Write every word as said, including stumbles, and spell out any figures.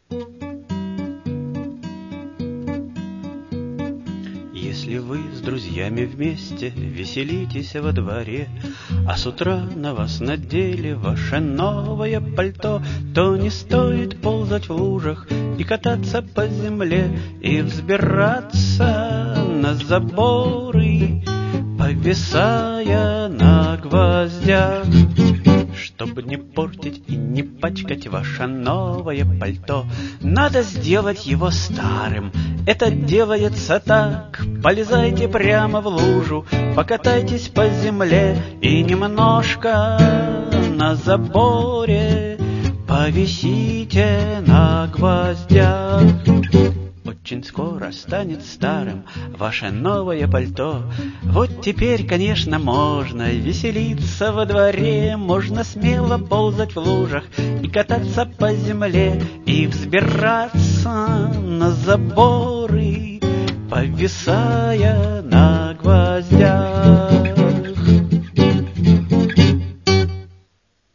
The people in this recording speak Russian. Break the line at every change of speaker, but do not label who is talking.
Если вы с друзьями вместе веселитесь во дворе, а с утра на вас надели ваше новое пальто, то не стоит ползать в лужах и кататься по земле, и взбираться на заборы, повисая на гвоздях. Чтобы не портить и не пачкать ваше новое пальто, надо сделать его старым. Это делается так: полезайте прямо в лужу, покатайтесь по земле и немножко на заборе повисите на гвоздях. Очень скоро станет старым ваше новое пальто. Вот теперь, конечно, можно веселиться во дворе, можно смело ползать в лужах и кататься по земле, и взбираться на заборы, повисая на гвоздях.